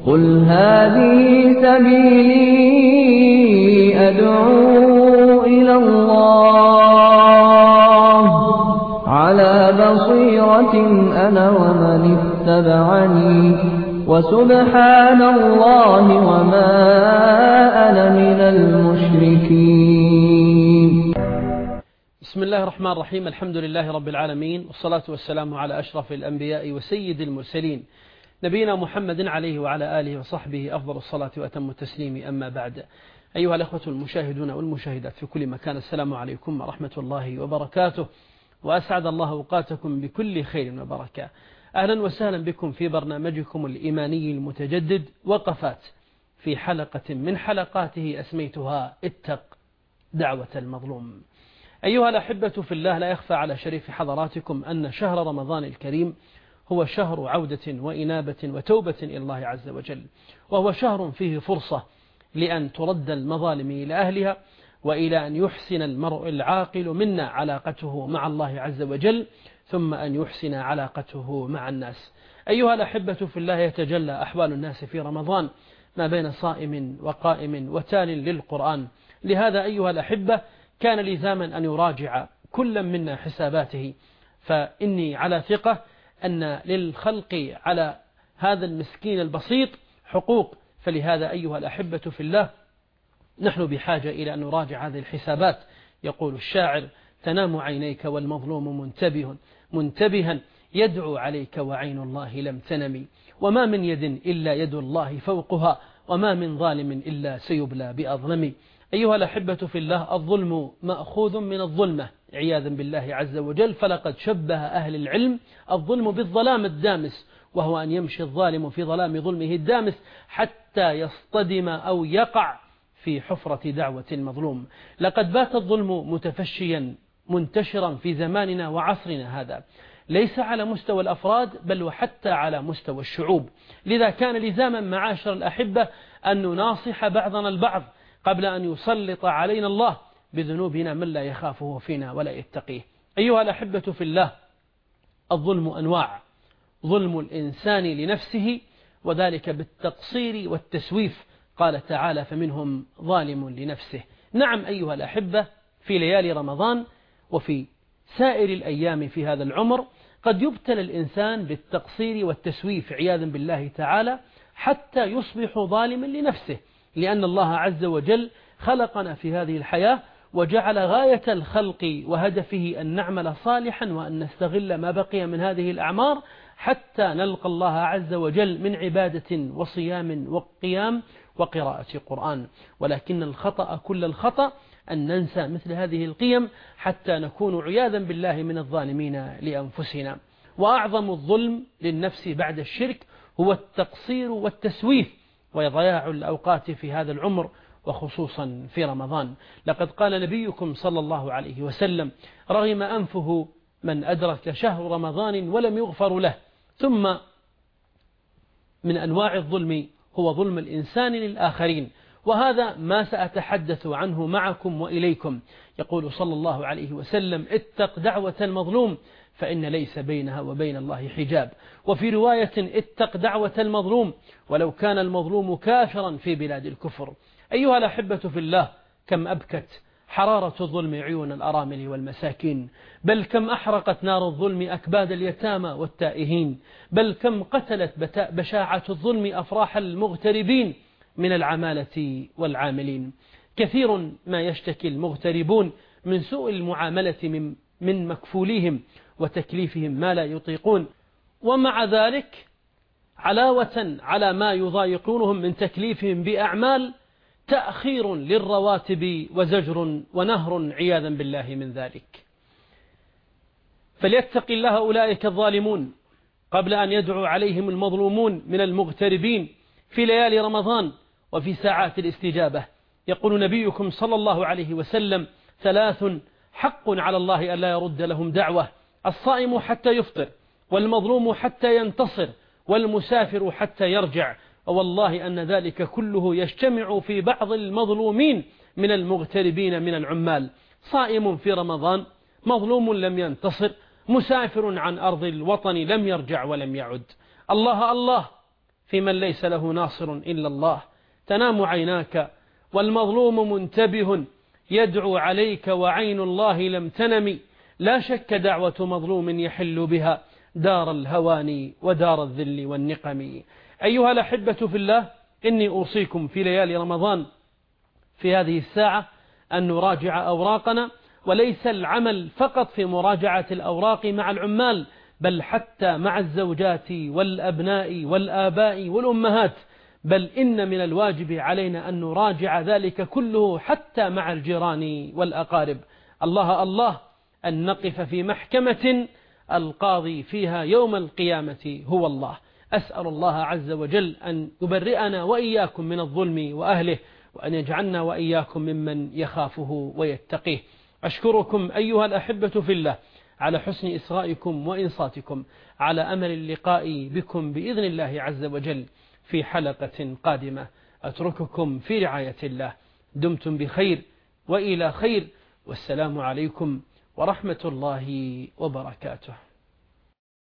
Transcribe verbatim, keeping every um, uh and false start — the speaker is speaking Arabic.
قل هذه سبيلي أدعو إلى الله على بصيرة أنا ومن اتبعني وسبحان الله وما أنا من المشركين. بسم الله الرحمن الرحيم. الحمد لله رب العالمين، والصلاة والسلام على أشرف الأنبياء وسيد المرسلين نبينا محمد عليه وعلى آله وصحبه أفضل الصلاة وأتم التسليم. أما بعد، أيها الأخوة المشاهدون والمشاهدات في كل مكان، السلام عليكم ورحمة الله وبركاته، وأسعد الله أوقاتكم بكل خير وبركة. أهلا وسهلا بكم في برنامجكم الإيماني المتجدد وقفات، في حلقة من حلقاته أسميتها اتق دعوة المظلوم. أيها الأحبة في الله، لا يخفى على شريف حضراتكم أن شهر رمضان الكريم هو شهر عودة وإنابة وتوبة إلى الله عز وجل، وهو شهر فيه فرصة لأن ترد المظالم إلى أهلها، وإلى أن يحسن المرء العاقل منا علاقته مع الله عز وجل، ثم أن يحسن علاقته مع الناس. أيها الأحبة في الله، يتجلى أحوال الناس في رمضان ما بين صائم وقائم وتال للقرآن. لهذا أيها الأحبة كان لزاما أن يراجع كل منا حساباته، فإني على ثقة أن للخلق على هذا المسكين البسيط حقوق. فلهذا أيها الأحبة في الله نحن بحاجة إلى أن نراجع هذه الحسابات. يقول الشاعر: تنام عينيك والمظلوم منتبه منتبها يدعو عليك وعين الله لم تنم، وما من يد إلا يد الله فوقها، وما من ظالم إلا سيبلى بأظلم. أيها الأحبة في الله، الظلم مأخوذ من الظلمة عياذا بالله عز وجل، فلقد شبه أهل العلم الظلم بالظلام الدامس، وهو أن يمشي الظالم في ظلام ظلمه الدامس حتى يصطدم أو يقع في حفرة دعوة المظلوم. لقد بات الظلم متفشيا منتشرا في زماننا وعصرنا هذا، ليس على مستوى الأفراد بل وحتى على مستوى الشعوب. لذا كان لزاما معاشر الأحبة أن نناصح بعضنا البعض قبل أن يسلط علينا الله بذنوبنا من لا يخافه فينا ولا يتقيه. أيها الأحبة في الله، الظلم أنواع: ظلم الإنسان لنفسه، وذلك بالتقصير والتسويف. قال تعالى: فمنهم ظالم لنفسه. نعم أيها الأحبة، في ليالي رمضان وفي سائر الأيام في هذا العمر قد يبتلى الإنسان بالتقصير والتسويف عياذا بالله تعالى حتى يصبح ظالما لنفسه، لأن الله عز وجل خلقنا في هذه الحياة وجعل غاية الخلق وهدفه أن نعمل صالحا وأن نستغل ما بقي من هذه الأعمار حتى نلقى الله عز وجل من عبادة وصيام وقيام وقراءة قرآن. ولكن الخطأ كل الخطأ أن ننسى مثل هذه القيم حتى نكون عياذا بالله من الظالمين لأنفسنا. وأعظم الظلم للنفس بعد الشرك هو التقصير والتسويف وضياع الأوقات في هذا العمر، وخصوصا في رمضان. لقد قال نبيكم صلى الله عليه وسلم: رغم أنفه من أدرك شهر رمضان ولم يغفر له. ثم من أنواع الظلم هو ظلم الإنسان للآخرين، وهذا ما سأتحدث عنه معكم وإليكم. يقول صلى الله عليه وسلم: اتق دعوة المظلوم فإن ليس بينها وبين الله حجاب. وفي رواية: اتق دعوة المظلوم ولو كان المظلوم كافرا في بلاد الكفر. أيها الأحبة في الله، كم أبكت حرارة الظلم عيون الأرامل والمساكين، بل كم أحرقت نار الظلم أكباد اليتامى والتائهين، بل كم قتلت بشاعة الظلم أفراح المغتربين من العمالة والعاملين. كثير ما يشتكي المغتربون من سوء المعاملة من, من مكفوليهم وتكليفهم ما لا يطيقون، ومع ذلك علاوة على ما يضايقونهم من تكليفهم بأعمال، تأخير للرواتب وزجر ونهر عياذا بالله من ذلك. فليتق الله أولئك الظالمون قبل أن يدعو عليهم المظلومون من المغتربين في ليالي رمضان وفي ساعات الاستجابة. يقول نبيكم صلى الله عليه وسلم: ثلاث حق على الله ألا يرد لهم دعوة: الصائم حتى يفطر، والمظلوم حتى ينتصر، والمسافر حتى يرجع. والله أن ذلك كله يجتمع في بعض المظلومين من المغتربين من العمال. صائم في رمضان، مظلوم لم ينتصر، مسافر عن أرض الوطن لم يرجع ولم يعد. الله الله، في من ليس له ناصر إلا الله. تنام عيناك والمظلوم منتبه يدعو عليك وعين الله لم تنم. لا شك دعوة مظلوم يحل بها دار الهوان ودار الذل والنقم. أيها الأحبة في الله، إني أوصيكم في ليالي رمضان في هذه الساعة أن نراجع أوراقنا، وليس العمل فقط في مراجعة الأوراق مع العمال، بل حتى مع الزوجات والأبناء والآباء والأمهات، بل إن من الواجب علينا أن نراجع ذلك كله حتى مع الجيران والأقارب. الله الله أن نقف في محكمة القاضي فيها يوم القيامة هو الله. أسأل الله عز وجل أن يبرئنا وإياكم من الظلم وأهله، وأن يجعلنا وإياكم ممن يخافه ويتقيه. أشكركم أيها الأحبة في الله على حسن إصغائكم وإنصاتكم، على أمل اللقاء بكم بإذن الله عز وجل في حلقة قادمة. أترككم في رعاية الله، دمتم بخير وإلى خير، والسلام عليكم ورحمة الله وبركاته.